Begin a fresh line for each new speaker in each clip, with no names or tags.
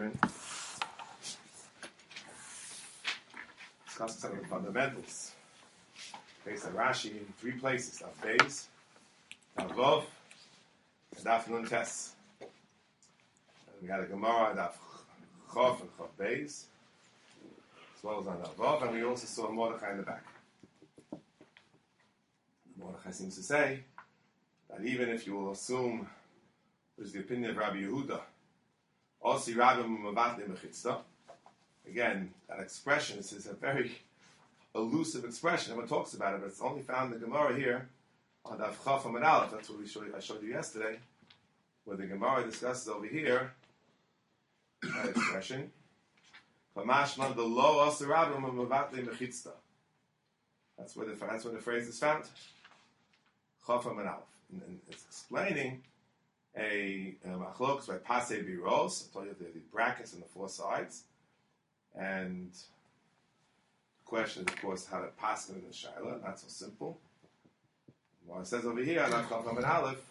again, discussing some of the fundamentals based on Rashi in three places: Daf Beis, Daf Vov, and Daf Nun Tes. We got a Gemara, Daf Chof and Chof Beis, as well as on Daf Vov, and we also saw Mordechai in the back. Mordechai seems to say that even if you will assume there's the opinion of Rabbi Yehuda, Osi Rabim Mavatli Mechitzta. Again, that expression is a very elusive expression. Everyone talks about it, but it's only found in the Gemara here on Daf Chaf and Aleph. That's what I showed you yesterday, where the Gemara discusses over here that expression. Kamashman the lo Osi Rabim Mavatli Mechitzta. That's where the phrase is found. Chaf and Aleph, and it's explaining a machlokes by Pasei Biros. I told you the brackets on the four sides, and the question is, of course, how to pass them in the Shaila. Not so simple. Well, it says over here, Daf Chaf and Aleph.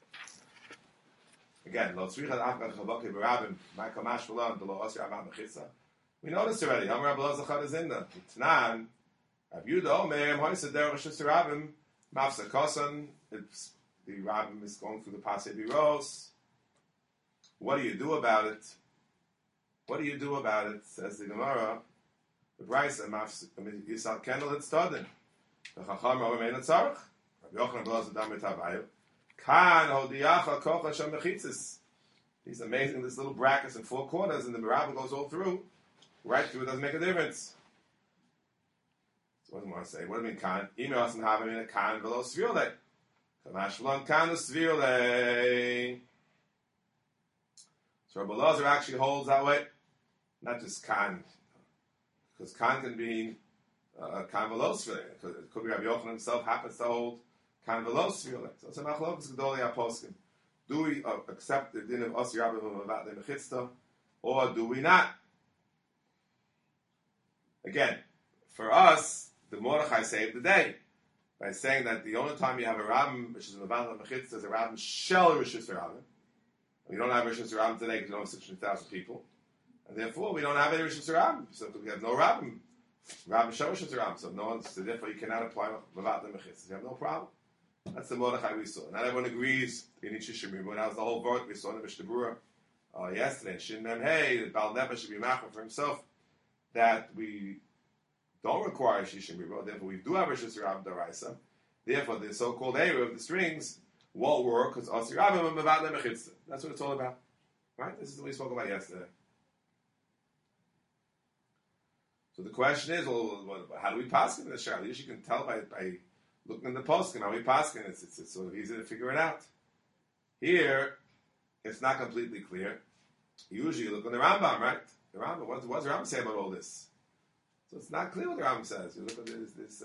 Again, Lo Tzricha Afgad Chavokei Barabim Michael Mashvalan the Lo Osir Abba Mechitza. We noticed already. Amar Rabbi Zachar is in the Tnan. Rabbi Yehuda Omer Hoysa Derech Shus Rabim Mafsa Kosan. It's the Rabbim is going through the Pasei Biros. What do you do about it? What do you do about it? Says the Gemara. The Brisa Yisal Kendall had studied. The Chacham Ramain Tzarich. Rabbi Yochanan B'Laz Adam B'Tavayu. Kan Hodiyacha Kocha Shem Mechitzis. These amazing, this little brackets in four corners, and the Rabbim goes all through. Right through, it doesn't make a difference. So what do I want to say? What do I mean Kan? Email us and have a Kan V'Lo Svirle. Kamashvalon Kan Svirle. So Rabbi Lazar actually holds that way. Not just Kan. Because Kan can be Kan V'Lo Svirle. It could be Rabbi Yochanan himself happens to hold Kan V'Lo Svirle. So it's a machlokes gedolei aposkim. Do we accept the din of Osi Rabbi Mavatli Mechitzta, or do we not? Again, for us, the Mordechai saved the day by saying that the only time you have a Rabbim, which is Mavatli Mechitzta, is a Rabbim Shel Rishus Rabbim. We don't have Rishus Rabbim today because we don't have 600,000 people, and therefore we don't have any Rishus Rabbim. So we have no Rabbim Shel Rishus Rabbim. So no one's, so therefore you cannot apply Mavatli Mechitzta. You have no problem. That's the Mordechai we saw. Not everyone agrees in Ishishimim. When that was the whole vote we saw in the Mishnah Berurah yesterday. Shin Mem Hey, that Baal Nefesh should be machmir for himself, that we don't require Shishim Ribo, therefore we do have a Rishus Rabbim Daraisa. Therefore the so-called Erev, the strings, won't work because Osi Rabbim and Mavatli Mechitzta. That's what it's all about. Right? This is what we spoke about yesterday. So the question is, well, how do we pass in the Shah? You can tell by looking in the poskim how we pass in. It's sort of easy to figure it out. Here, it's not completely clear. Usually you look on the Rambam, right? The Rambam, what does the Rambam say about all this? So it's not clear what the Rambam says. You look at this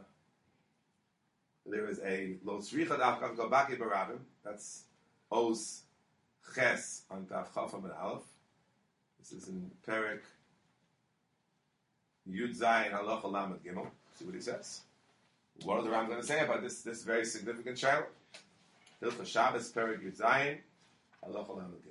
there is a Lo Tzricha Afgad Chavokei Barabim. That's Os Ches on Daf Chaf and Aleph. This is in Perek Yud Zayin Halacha Lamed Gimel. See what he says. What are the Rambam going to say about this very significant child? Hilchos Shabbos Perek Yud Zayin Halacha Lamed Gimel.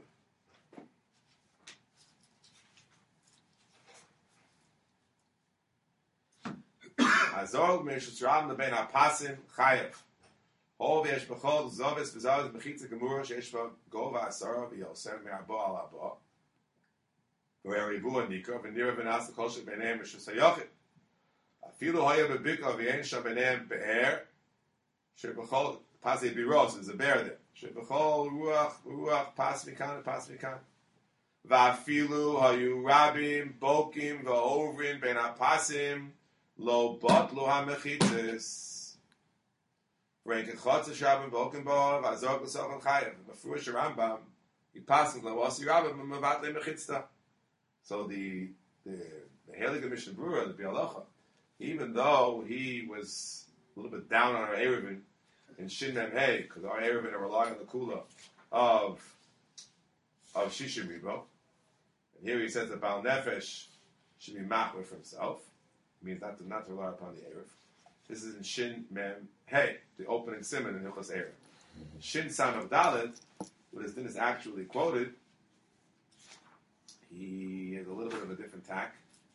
Azog Meshus Ram Lebein Apasim Chayev. Hov Yesh Bechol Zovis V'Zovis Bechitza Gemura Sheish Ba Gova Asara V'Yosem Me'Abo Al Abo V'Erivu Anika V'Nira V'Nas L'Kol Shel B'Neim Meshus HaYochid Afilu Hoya B'Bika V'Yein Shel B'Neim Be'er Shebechol Pasei Biros, there's a bear there. Shebechol Ruach Pas Mikan Pas Mikan V'Afilu Hayu Rabim Bokim V'Ovrin Ben Apasim Lo bot lo hamechitzis. Rank chotz shabim boken bo v'azog l'soch and chayev. Mefurish Rambam he passes lo Osi Rabbim Mavatli Mechitzta. So the Heilige Mishnah Berurah, the Bialacha, even though he was a little bit down on our Erevin in Shin Mem Hey, because our Erevin are relying on the kula of Shishim Ribo, and here he says that Baal Nefesh should be machmir for himself. Means not to rely upon the Erev. This is in Shin Mem Hey, the opening simon in Hilchos Erev. Shin Sam of Dalet, where this din is actually quoted, he attack.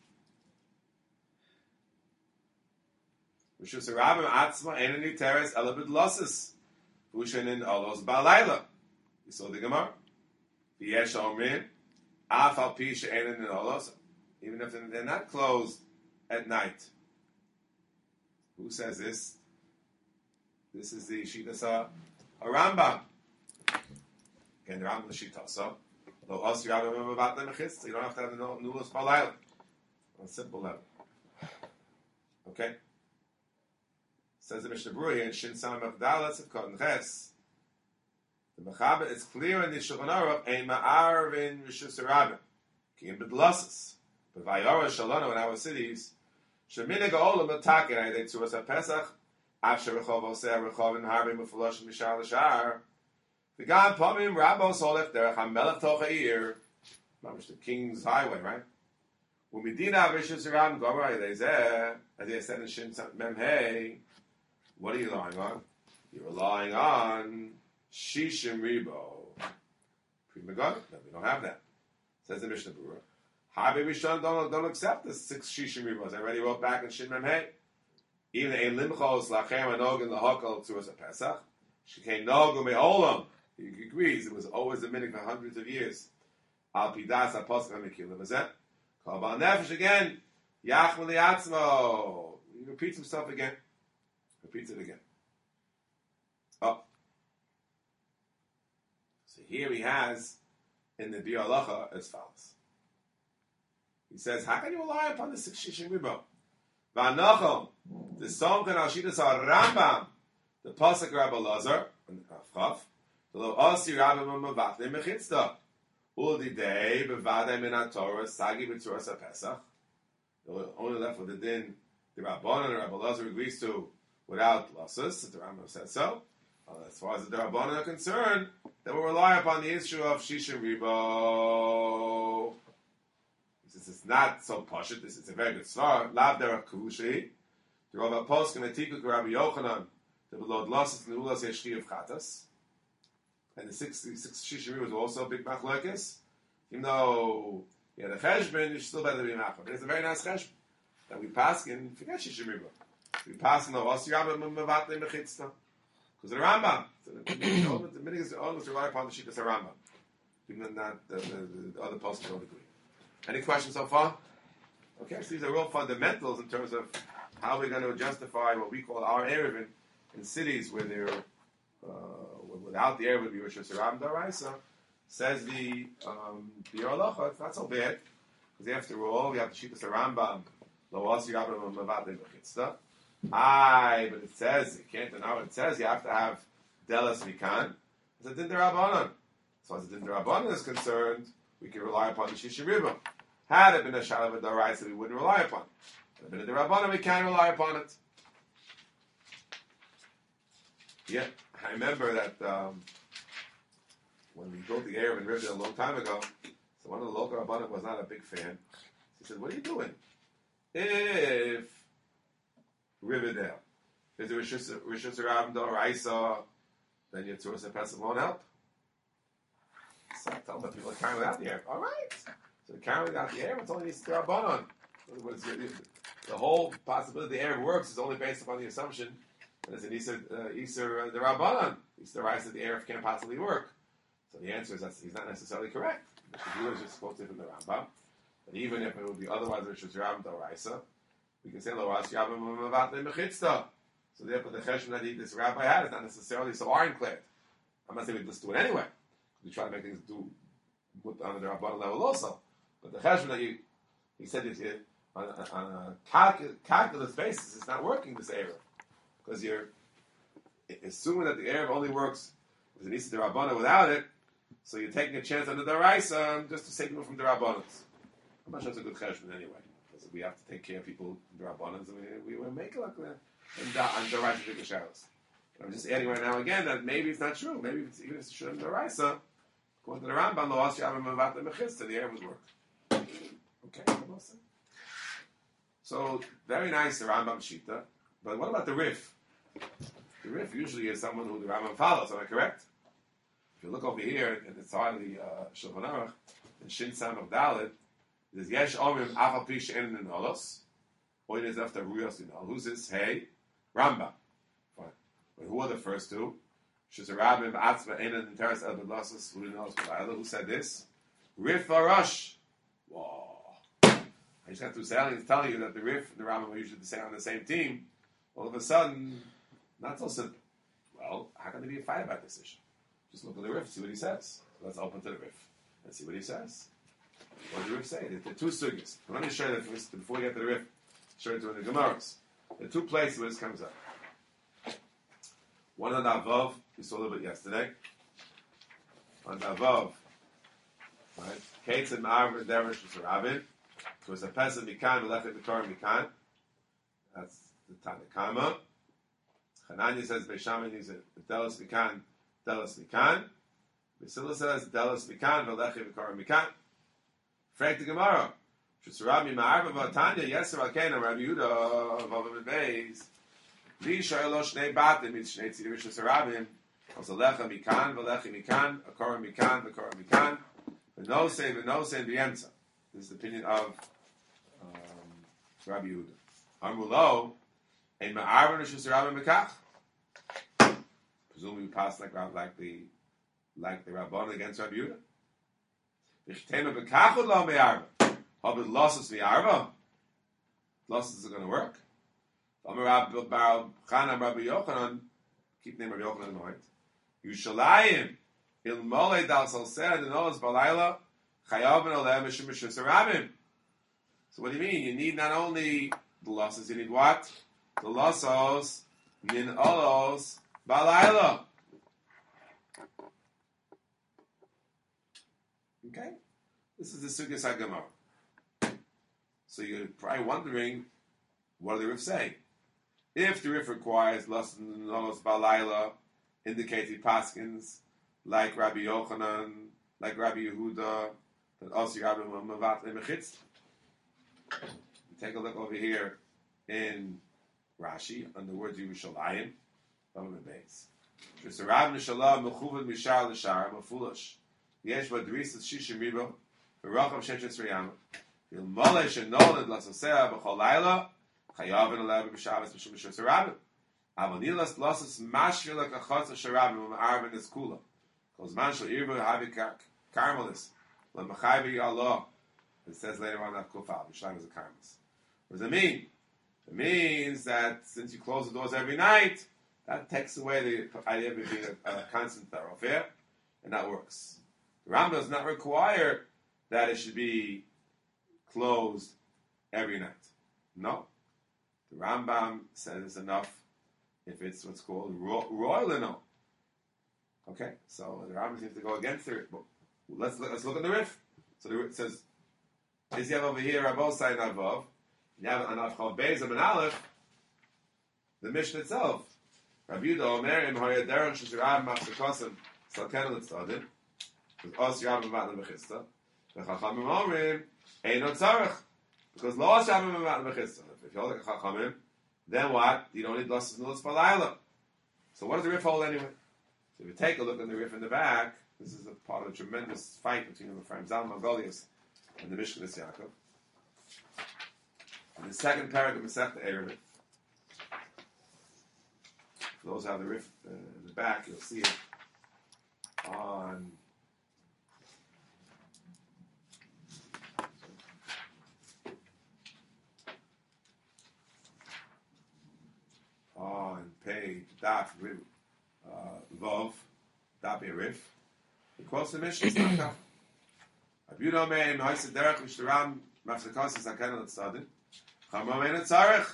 Rishus Rabim Atzma Enani Teres Elabid Losses. Ushanin Olos Balayla. You saw the Gemara. V'yesh Omrin Afal Pisha Enanin Olos. Even if they're not closed at night. Who says this? This is the Shitasa Rambam. Again, the Rambam the Shitasa. Lo Os Rabim Mavat Lemechitz. You don't have to have the Nulos Balayla. On a simple level. Okay? Says the Mishnah Berurah here in Shin Samach Dalet of Kohen Ches. The Mechaber, it's clear in the Shulchan Aruch, Ein Ma'ar in Rishus Rabim, Ki in Bedlosses, but Vayora Shalonu in our cities, Sheminig Olam Atakin, I think to us at Pesach, Asher Rechov Oseh Rechov in Harbi Mufalosh Mishar L'Shar, V'gam Pomim Rabos Olech Derech HaMelech Toch HaIr, Mamish the King's Highway, right? U'midina Rishus Rabim Gomar Yedezeh, as he said in Shin Mem Hey, what are you relying on? You're relying on Shishim Ribo. Prima God? No, we don't have that. Says the Mishnah Berurah. Harbi Rishon don't accept the 6 Shishim Ribos. I already wrote back in Shin Mem Hey. Even a limchos lachem anogin lahakal to us at Pesach. Shekei nogu me'olam. He agrees it was always a minute for hundreds of years. Al pidas apostle mekilim azet. Kol bal nefesh again. Yachmal liatzmo. He repeats himself again. Repeats it again. Oh. So here he has in the Bir Halacha as follows. He says, how can you rely upon the 6 Shishim Ribo? V'anochom, the Somchen al Shitas Rambam, the Pasuk Rabbi Lazar, and Chaf, the Lo Osi Rabbi Mavatle Mechitzta, Uldi Dei Bevadei Min Torah Sagi B'Tzuras HaPesach. Only left with the din the Rabbanan and Rabbi Lazar agrees to without losses, the Rambam says so. As far as the Rabbanan are concerned, then we'll rely upon the issue of Shishim Ribo. Since it's not so pashut, this is a very good svar. Lav derech kurushi. The Rav Poskim etikuk Rabbi Yochanan the belod losses and ulas yeshchi of chatas. And the 6 Shishim Ribo was also a big machlokes. Even though the cheshbon is still better than machlokas. But it's a very nice cheshbon. That we pass in, forget Shishim Ribo. We pass in the Osi Rabbi Mavatle Mechitzta. Because the Rambam, the minute is almost rely upon the Shittas Rambam. Even that the other poskim don't agree. Any questions so far? Okay, so these are real fundamentals in terms of how we're going to justify what we call our Erevin in cities where they're without the Erevin, Rishus Rabim Daraisa. Says the Bir Halacha, it's not so bad because after all we have the Shittas Rambam, Lo Osi Rabim Mavatle Mechitzta. But it says, you can't deny what it says, you have to have Delas Mikan. It's a Din D'Rabbanan. So as the Din D'Rabbanan is concerned, we can rely upon the Shishim Ribo. Had it been a Shalav D'Oraisa, we wouldn't rely upon it. Had it been a D'Rabbanan, we can rely upon it. Yeah, I remember that when we built the Erev in Riverdale a long time ago, so one of the local Rabbanim was not a big fan. He said, what are you doing? If Riverdale is a Rishus Rabim D'Oraisa, then your Tzuras HaPesach won't help. So I tell them that people are carrying without the Erev. All right. So carrying without the Erev, it's only needs to be Rabbanon. In other words, the whole possibility the Erev works is only based upon the assumption that it's an Isser the Rabbanon. Isser D'Oraisa the Erev can't possibly work. So the answer is that he's not necessarily correct. The Shuvah is just quoted from the Rambam. But even if it would be otherwise Rishus Rabim D'Oraisa, we can say Lo Osi Rabim Mavatle Mechitzta. So therefore the cheshbon that this rabbi had is not necessarily so ironclad. I'm not saying we just do it anyway. We try to make things do on the Rabbanan level also. But the cheshbon that he said is on a calculus basis, it's not working this Erev. Because you're assuming that the Erev only works with an Issa D'Rabbanan without it, so you're taking a chance on the D'Oraisa just to save people from the Rabbanans. I'm not sure it's a good cheshbon anyway. Because we have to take care of people, the Rabbanans, and we make it like that. And D'Oraisa take the shadows. I'm just adding right now again that maybe it's not true. Maybe it's even if it's true in D'Oraisa, according to the Rambam, Lo Osi Rabim Mavatle Mechitzta, the Erev would work. Okay, so very nice the Rambam Shita. But what about the Rif? The Rif usually is someone who the Rambam follows. Am I correct? If you look over here in the side of the Shulchan Aruch in Shin Samach Dalet, There's Yesh Omrim Afal Pi She'en in Olos. Oin is after Ruyos in Ol. Who's this? Hey, Rambam. Fine. But who are the first two? Shizarabim Atzma Einan and Teres El Bedlasus. Who said this? Rif Arash. Whoa. I just got through telling you that the Rif and the Rambam are usually on the same team. All of a sudden, not so simple. Well, how can there be a fight about this issue? Just look at the Rif, see what he says. So let's open to the Rif and see what he says. What does the Rif say? There are two sugyas. Let me show you that first, before we get to the Rif. Show you to in the Gemaras. There are two places where this comes up. One on Avav, we saw a little bit yesterday. On Avav, right? Kates and Ma'av and Derish was Rabin. So it's a Pesach Mikan, Melechet Mikar Mikan. That's the Tanakama. Hananya says Beishamin is Delos Mikan, Delos Mikan. Basila says Delos Mikan, Melechet Mikar Mikan. Frank the Gemara. Shusarami Ma'arva Vatanya, Yeser Alkena, Rabbi Yehuda, Vavim Beis. Visha Elosh Nei Batim, it's Shnei Tzidivir Shusarabim. Also Lecha Mikan, Velecha Mikan, Akora Mikan, Akora Mikan. Venose, and Viemza. This is the opinion of Rabbi Yehuda. Amulo, and Ma'arva Shusarabim Mekach. Presumably we pass like the Rabban against Rabbi Yehuda. V'chtema Mekach Lo Me'arva. Habit losses the arva. Losses are going to work. Rabbi Yochanan, keep the name of Yochanan in mind. Yushalayim ilmolei dal salsed and olas balayla chayavin oleh mishum mishus arabim. So what do you mean? You need not only the losses, you need what? The lossos min olos balayla. Okay, this is the Sugyas HaGemara. So you're probably wondering, what do the Rif say? If the Rif requires Lasan Nolos Balayla, indicating Paskins, like Rabbi Yochanan, like Rabbi Yehuda, then also Rabbi Mavat Mechitz. Take a look over here in Rashi, on the word Yerushalayim, on the base. Shesarab Nishalah Mechuvad Mishar L'Shar Mefulish. Yesh Vadrisas Shishim Ribo, V'Rachav Sheshes Riyama. Ilmole shenoled lasosea b'chol laila chayavin alev b'shabbos b'shum b'shus harabim. Avonilas losses mashvil lekachotz harabim u'ma'arvin eskula. Kol zman shel irvu havi karmelis lemachayvi Allah. It says later on that kufal b'shlam is a karmelis. What does it mean? It means that since you close the doors every night, that takes away the idea of it being a constant thoroughfare, and that works. The Rambam does not require that it should be closed every night. No. The Rambam says it's enough if it's what's called royal no. Okay, so the Rambam seems to go against it. But let's look at the Rif. So the Rif says, is you have over here Rabos Sayin Avav, you have an Avchal Beis and Aleph, the Mishnah itself. Rabbi Yehuda Omer, Hoya Derech Shishirav Machshikosim, Salken L'Tzadim, with Os Yavim Vatna Bechista, V'Chachamim Omrim, Eino Tzarech, because Lo Shavim Vatna Bechista. If you hold like a Chachamim, then what? You don't need Losses Nulis Balayla. So what does the Rif hold anyway? So if you take a look at the Rif in the back, this is a part of a tremendous fight between the Ephraim Zalman Goliath and the Mishkanis Yaakov. In the second paragraph of Masechta Eruvin, for those who have the Rif in the back, you'll see it on page Daf Vov Daf Rif. He quotes the Mishnah. Rabbi Yehuda Omer, Ma'aseh Derech Mishtaram Machshekos Zaken L'Tzadim. Chama Mein Tzarech.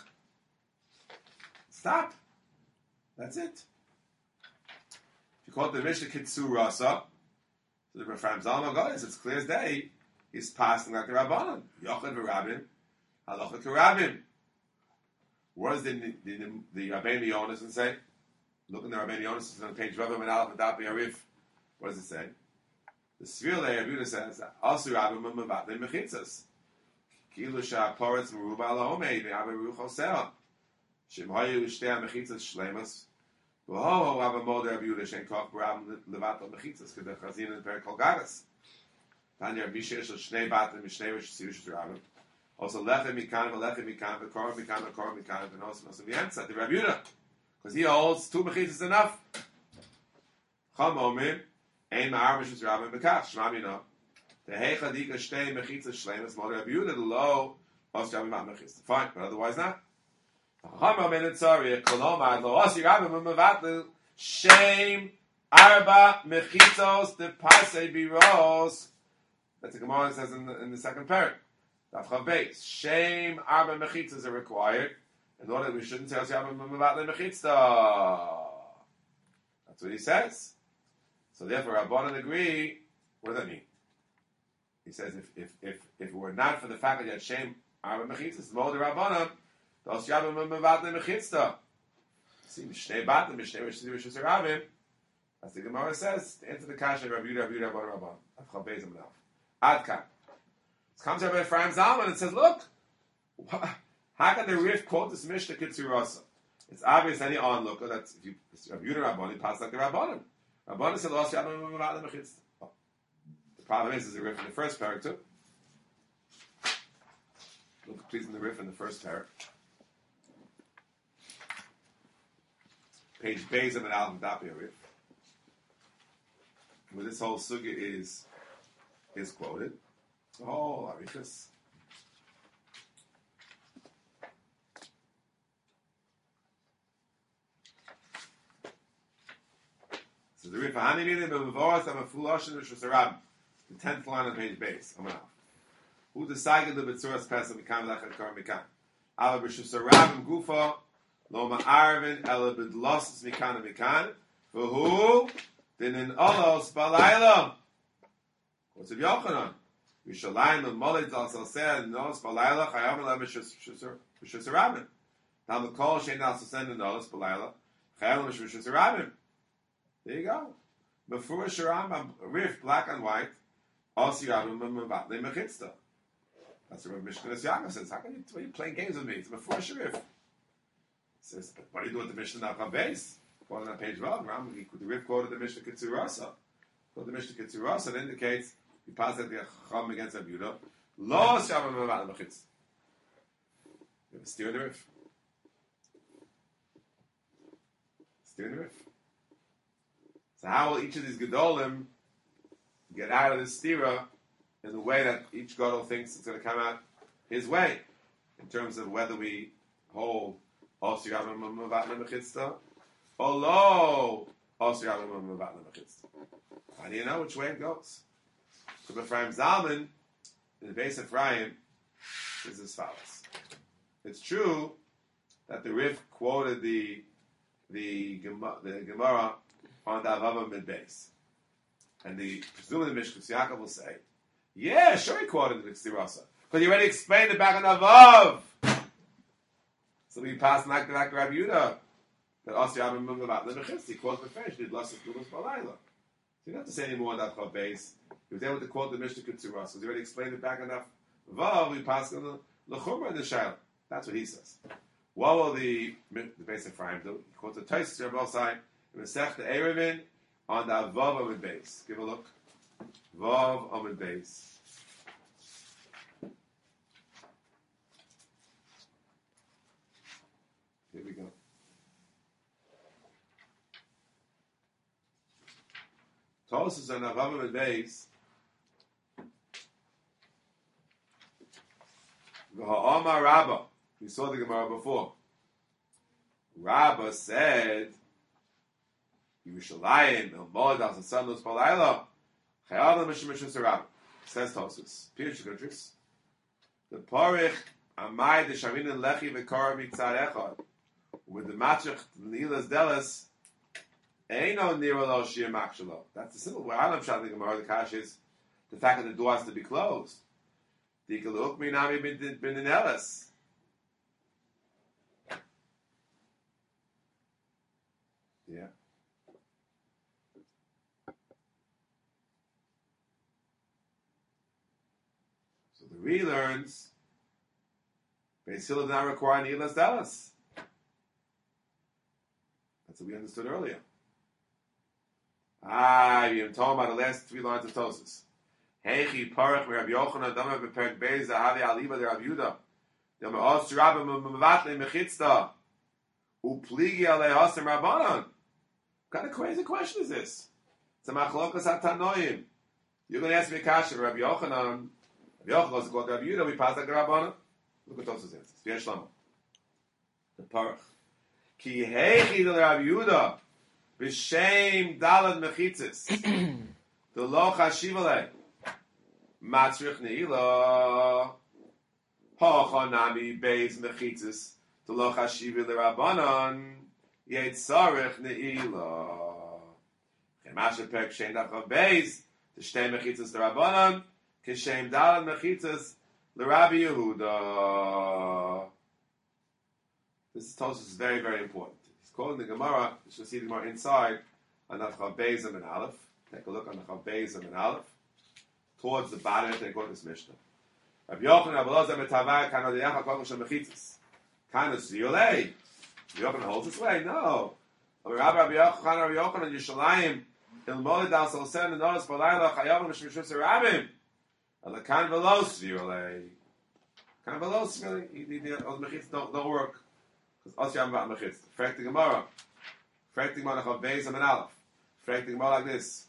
Stop. That's it. If you quote the Mishnah Kitzur Rasa, so the Ephraim Zalman Goliath, it's clear as day. He's passing like the Rabbanon. Yochad v'Rabim, Halacha k'Rabim. What does the Rabbeinu Yonason say? Look in the Rabbeinu Yonason on page Rav and Aleph and Daf Yarif. What does it say? The Sfir Leir Yehuda says, "Also Rabbi Mamavat Mechitzas, Kilu Shah Poretz Meruba Alahomei Ve'Abba Ruch Hosea, Shem Hayu Shtei Mechitzas Shleimas, V'Ho Rabbi Moder Rabbi Yehuda Shen Koch Rabbi Levat Mechitzas Kedei Chazin and Perikol Gagas." Tanya Misha Shnei Batim Mishnei Rishus Rabim. Also Lechem Mikan, Vekor Mikan, and also the answer the Rabbi Yehuda, because he holds 2 mechitzas enough. Cham Omer, Ein Ma'ar Rishus Rabim Bekach Shmam Yino. The Heichadika Shnei Mechitzas Shleimus Mod Rabbi Yehuda the low Os Rabim Mat Mechitzas. Fine, but otherwise not. Cham Omer Nitzari Kolomar Lo Osi Rabim Mevatlu Shem Arba Mechitzos the Pasei Biros. That's the Gemara says in the second parak. Daf Chav Beis. Shame Arba Mechitzas are required in order that we shouldn't say Osi Rabim Mevatlu Mechitzah. That's what he says. So therefore, Rabbanan agree. What does that mean? He says if it were not for the fact that you had Shem Arba Mechitzas, Mod Rabbanan, the Osi Rabim Mevatlu Mechitzah. See, Mishnei Batim, Mishnei Rishus Rabim. As the Gemara says, to answer the kasha of Rabbi Yehuda, Rabban. Daf Chav Beis Amud Aleph. Adkan. It comes up by Ephraim Zalman and says, look, how can the Rif quote this Mishnah Kitzurasa? It's obvious any onlooker that if you Rabbi Yehuda Rabban, he passes like the Rabbanim. Rabbanim said, Los Yabam Mevatlu Mechitzah. The problem is a Rif in the first parak too. Look, please, in the Rif in the first parak. Page Beis of an album Dapia Rif, where this whole sugya is quoted. Oh, Arichas. So the Rif Hani Milim B'Mavoras Am Afuloshin Rishus Harabim. The 10th line on page Beis. Who decided the B'tzuras Pesach Mikam Lechad Kar Mikam? Ala Rishus Harabim Gufa. Lo ma'arvin ela b'dlosses mikan mikan, v'hu dinin olos balayla. What's Rabbi Yochanan? Yushalayim l'molid al salseh nos balayla chayavim la b'shus harabim. Now the kol shein al salseh nos balayla chayavim la b'shus harabim. There you go. Before Rambam, Rif, black and white, also Rabim mevatli mechitzah. That's what Mishkanas Yaakov says. How are you playing games with me? It's before Rif. Says, but what do you do with the Mishnah Daf Beis? Quoted on page 12, the Rif quoted the Mishnah Kitzurasa. Quoted the Mishnah Kitzurasa, it indicates he passed at the Chacham against Rabbi Yehuda. Lo Shabbat Mevatlu Mechitzah. You have a steer in the Rif. Steer in the Rif. So how will each of these Gedolim get out of this stira in the way that each Gadol thinks it's going to come out his way, in terms of whether we hold Osi Rabim Mevatlu Mechitzah, or lo Osi Rabim Mevatlu Mechitzah. How do you know which way it goes? So Ephraim Zalman, in the base of Ephraim, is as follows. It's true that the Rif quoted the Gemara on the Avava mid base, and presumably the Mishkas Yaakov will say, yeah, sure he quoted the Ksirasa, because he already explained it back in Avav. So we passed like the Rabbi Yehuda that Osi Rabim Mevatlu Mechitzah. He quotes the French, did Lasses Gulas Balayla. So you don't have to say any more on that Chav Beis. He was able to quote the Mishnah Kitzurah. So he already explained it back enough. Vav, we passed on the Chumrah in the Shaila. That's what he says. What will the base of Ephraim do? He quotes the Taisus Rabbi Osai in Masech the Erevin on the Vav Amid Beis. Give a look. Vav Amid Beis. Here we go. Tosus and Avav and Beis. V'ha'amar Rabbah. We saw the Gemara before. Rabbah said, Yerushalayim el Molad al Sasadlos Balayla Chayavim Mishmishus Rabbah. Says Tosus. Pirush Gudris. The Parich Amai the Shamin and Lechi v'Kara Mitzad Echad. With the Matrich Nilas Delas, Eino Niro Lo Shir Makshalo. That's the simple way. I don't try to Gemara. The Kash is the fact that the door has to be closed. Dikaluk Minami bin Elis. Yeah. So the relearns. Beis Hillel does not require Nilas Delas. That's what we understood earlier. You're talking about the last 3 lines of Tosus. Heichi parach Rabbi Yochanan Dama beperk Beis Zahavi Aliba de Rabbi Yehuda. Dem Os Rabbi Mevatle Mechitzta Upligi Alei Hasim Rabbanan. What kind of crazy question is this? It's a machlokas atanoim. You're going to ask me a question, Rabbi Yochanan. Rabbi Yochanan is called Rabbi Yehuda. We pass like the Rabbanan. Look at those answers. V'yesh lama. The parach. Ki heichi del Rabbi Yehuda b'shem dalad mechitzis. The lo chashivalei. Matzrich neila. Hochanami beis mechitzis. The lo chashivalei Rabbanan. Yetzarech neila. Chemashe perk shem dachav beis. The shtei mechitzis the Rabbanan. Kishem dalad mechitzis the Rabbi Yehuda. This Tosfos is very, very important. He's quoting the Gemara. You should see the Gemara inside on the Chav Beis and Aleph. Take a look on the Chav Beis and Aleph. Towards the bottom, they quote this Mishnah. Rabbi Yochanan Abelazar Metavai Kana Deyacha Kol Shem Mechitzis. Kana Ziyolei. Rabbi Yochanan holds this way. No. Rabbi Yochanan Yishalayim Ilmoli Dal Salsen and Nodas Balayla Chayavim Mishmishus Rabim. And Kan Velos Ziyolei. Kan Velos Ziyolei. Those Mechitzis don't work. Because Osyam Vat Mechitz. Frag the Gemara. Frag the Gemara Chav Beis and Aleph. Frag the Gemara like this.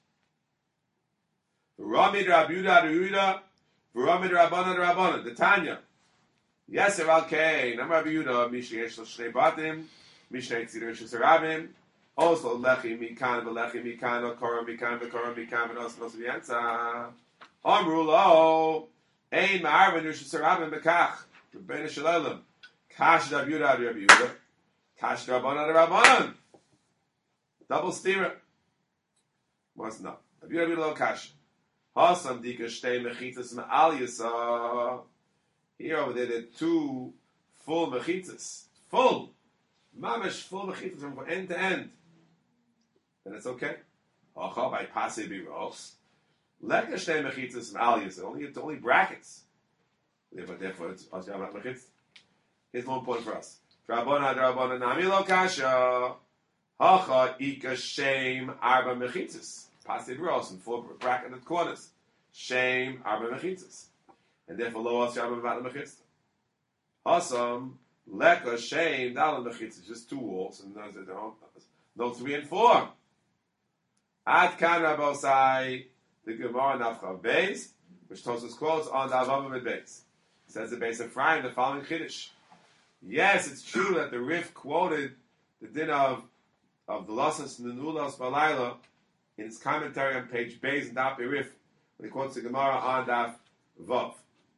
V'ramid Rabbi Yehuda, V'ramid Rabbanan, the Tanya. Yes, Eval Kei, Nam Rabbi Yehuda, Mishnei Yesh Shnei Batim, Mishnei Tzidor Shus Rabim, also Lechi Mikan, V'lechi Mikan, V'koram Mikan, V'nos V'yansa. Amru Lo, Ein Ma'arvin Shus Rabim B'kach, V'bein Shalalim. Kash Rabbi Yehuda, Kash Rabbanan. Double steer. Must not. Rabbi Yehuda lo Kash. Hasam dika shtei mechitzas ma'al yisa. Here over there, there are two full mechitzas. Full. Mamash full mechitzas from end to end. And it's okay. Hacha by pasei biros. Leka shtei mechitzas ma'al yisa. Only brackets. But therefore, it's Asyamat mechitzas. Here's one point for us. Rabbanan nami lo kasha. Hacha ika shem arba mechitzas. Pasid ros and four bracketed corners. Shem arba mechitzas. And therefore lo as arba mechitzas. Hasam leka shem dalan mechitzas. Just two walls and no 3 and 4. Ad kan Rabbosai the Gemara Nafcha Beis, which Tosfos quotes on the Avavim Beis. Says the Beis Ephraim the following chiddush. Yes, it's true that the Rif quoted the din of the Lasas Nunulas Balayla in his commentary on page Beis and Daf Rif when he quotes the Gemara on Daf Vav.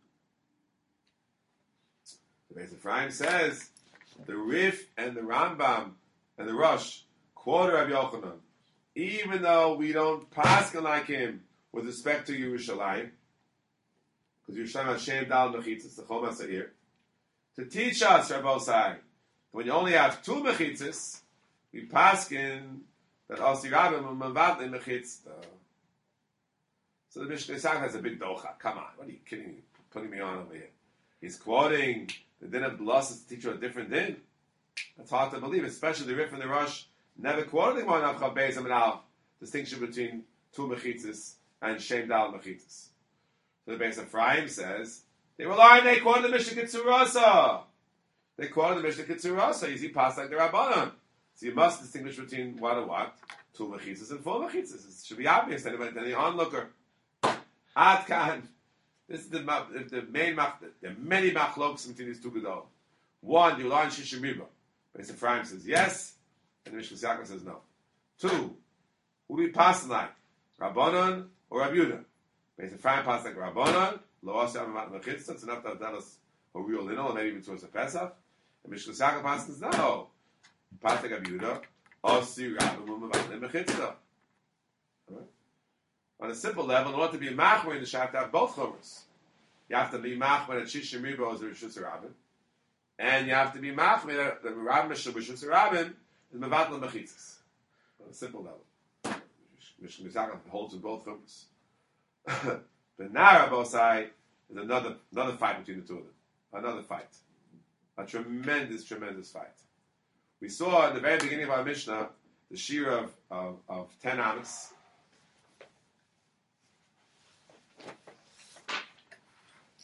The Beis Ephraim says the Rif and the Rambam and the Rosh quote Rabbi Yochanan, even though we don't paskin like him with respect to Yerushalayim, because Yerushalayim has Shem Dal Mechitzas, the Chol Masa'ir. To teach us, Rabbosai, when you only have 2 mechitzas, we paskin that Osi Rabbim and Mavadli mechitzah. So the Mishnah has a big docha. Come on, what are you kidding me? Putting me on over here. He's quoting the din of the losses to teach you a different din. That's hard to believe, especially the Rif and the Rosh never quoted one of Chav Beis and Al distinction between 2 mechitzas and Shem Dal mechitzas. So the Beis Ephraim says, they quoted the Mishnah Ketzurasa. They quoted the Mishnah Ketzurasa. You see, pass like the Rabbanan. So you must distinguish between what and what. 2 mechitzas and 4 mechitzas. It should be obvious to any onlooker. Ad kan. This is the main there are many machloks between these two gedol. One, you learn Shishimiba. Beis Ephraim says yes, and the Mishnah Yaakov says no. 2, who do we pass like? Rabbanan or Rabbi Yehuda? Beis Ephraim pass like Rabbanan. Lo asya amat mechitzah. It's enough to tell us a real little, or maybe even towards the Pesach. And Mishnah Yaakov passes no. Pass like Rabbi Yehuda. Osi Rabbanan amat mechitzah. On a simple level, in order to be machmer in the Shabbat, you have both chumras. You have to be machmer at Shishim Ribo as the Rishus Rabbin, and you have to be machmer that the Rabbin Rishus Rabbin is mevatla mechitzas. On a simple level, Mishnah Yaakov holds with both chumras. But now Rabbosai is another fight between the two of them. Another fight, a tremendous fight. We saw at the very beginning of our Mishnah the shir of 10 amos.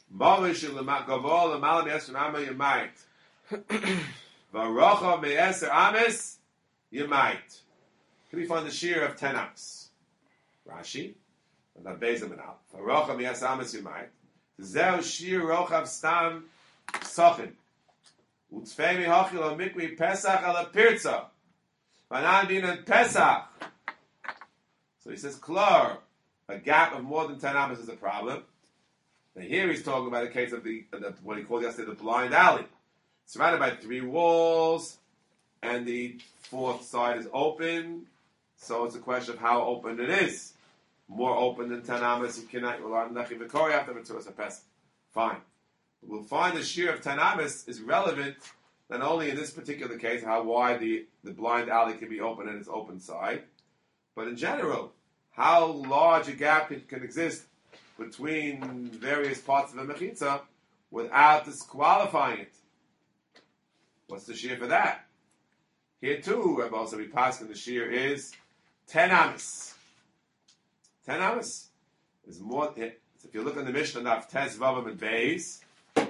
Molish gavol l'malam yeser ama yamayit. V'rocha me'eser amis yamayit. Can we find the shear of 10 amis? Rashi, and that bezim and out. V'rocha me'eser amis yamayit. Zeu shear rochav stam sochin. Utzfei mi'hachil mikri pesach ala pirza. V'anan dinan pesach. So he says, klar, a gap of more than 10 amis is a problem. And here he's talking about a case of what he called yesterday the blind alley. Surrounded by 3 walls, and the 4th side is open. So it's a question of how open it is. More open than 10 amas, you cannot rely on Nechi V'Kori after Mitzvahs HaPesach. Fine. We'll find the shear of 10 amas is relevant not only in this particular case, how wide the blind alley can be open in its open side, but in general, how large a gap can exist between various parts of a mechitza without disqualifying it. What's the shear for that? Here too, Rabbi also we pass the shear is 10 amas. 10 amas is more. If you look in the Mishnah, Naf Tes Vavam and Beis,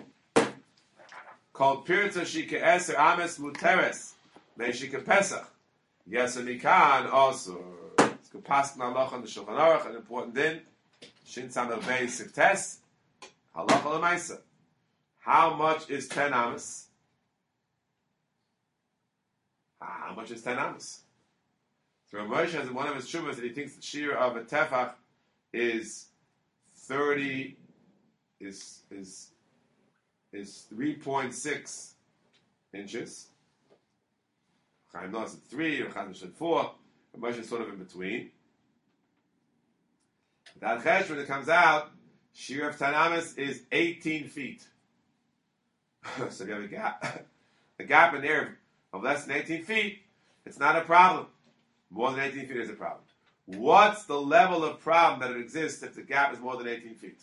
called Pirza Shika Eser Amas Muteres Meishika Pesach. Yes, and Mikan also. It's good pass Naloch on the Shulchan Aruch, an important din. Shin Samel Beis Siftes Halacha L'Maisa. How much is 10 amas? How much is 10 amas? So Rav Moshe has in one of his shuvas that he thinks the shear of a tefach is 3.6 inches. Chaim knows it's 3, or Chaim said 4. Rav Moshe is sort of in between. That chesh, when it comes out, shear of 10 amas is 18 feet. So if you have a gap in there of less than 18 feet, it's not a problem. More than 18 feet is a problem. What's the level of problem that it exists if the gap is more than 18 feet?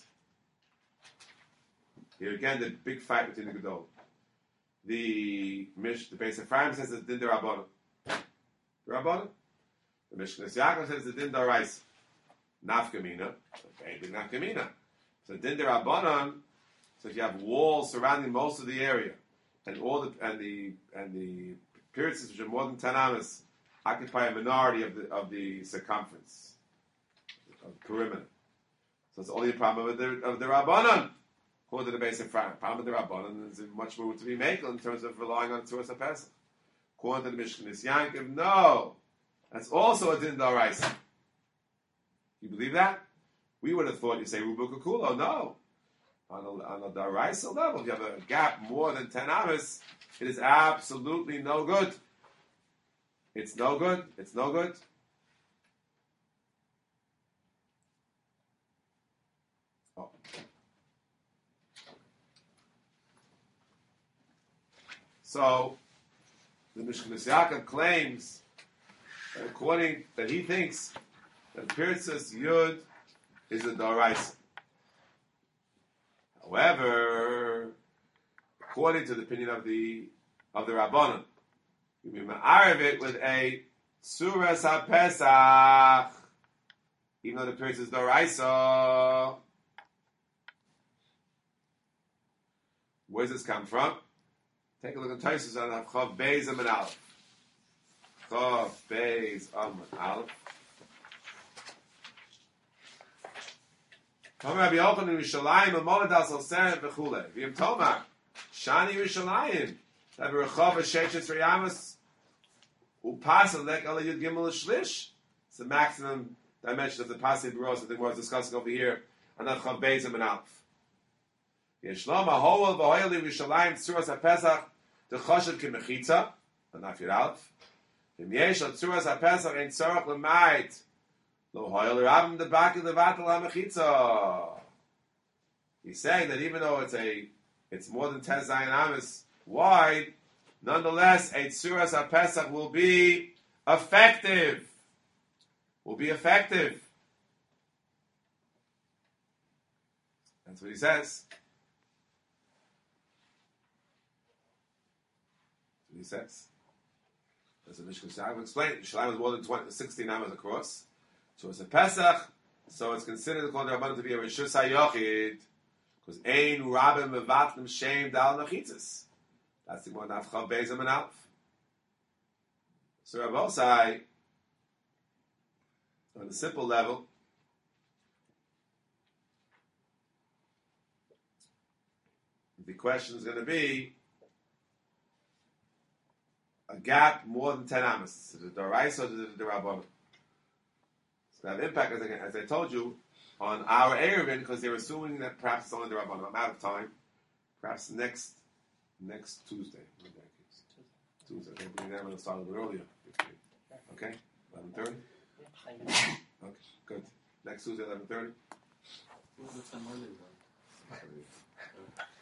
Here again, the big fight between the Gedol. The Beis Ephraim says it's din d'Rabbanan. Rabbanan. The Mishknas Yaakov says it's din d'Oraisa. Nafkamina. Okay, big nafkamina. So din d'Rabbanan. So if you have walls surrounding most of the area, and the appearances which are more than 10 amas occupy a minority of the circumference of the perimeter. So it's only a problem of the Rabbanan. According to the Beis Ephraim, problem of the Rabbanan is much more to be made in terms of relying on Tzuras HaPesach. According to the Mishknas Yaakov, no, that's also a din d'Oraisa. You believe that? We would have thought you say Rubu Kukulo. No. On a d'Oraisa level, if you have a gap more than 10 amas, it is absolutely no good. It's no good. It's no good. Oh. So, the Mishknas Yaakov claims that he thinks that Pirtzas Yud is a d'Oraisa. However, according to the opinion of the Rabbanan, you may ma'ariv it with a Tzuras HaPesach, even though the Pirtzas is d'Oraisa. Where does this come from? Take a look at Tosfos on Chav Beis Amud Aleph. Chav Beis Amud Aleph. Come Rabbi Yochanan Yerushalayim Amoladas Alseret V'Chulei. V'Yim Tomar Shani Yerushalayim that Rechav Shechet Reyamas Upasa Lek Ala Yud Gimel Shlish. It's the maximum dimension of the Pasei B'Ros that we're discussing over here on that Chav Beis Amud Aleph. Yeshlom Ahoel V'Hoyel Yerushalayim Tzuras HaPesach D'Choshev K'Mechitza Anafir Aleph. V'Yim Yesh Al Tzuras HaPesach Ein Tzorach L'Mayit. He's saying that even though it's more than 10 Zayin Amas wide, nonetheless, a Tzuras HaPesach will be effective. That's what he says. As the Mishkan Shai explained, Shalim is more than 16 Amas across. So it's a Pesach, so it's considered according to Rabbanan to be a Rishus HaYochid, Because Ein Rabim Mevatlim Shem Dal Nachitzis. That's the one Nafchav Bezim and Aleph. So Rabosai, on a simple level, the question is going to be a gap more than 10 amas. To the Doraisa or to the Rabbanon? It's going to have impact, as I told you, on our Erevin, because they're assuming that perhaps it's only the Rabbanon. I'm out of time. Perhaps next Tuesday. Tuesday. Okay, bring them and start a little earlier. Okay? 11:30? Okay, good. Next Tuesday, 11:30?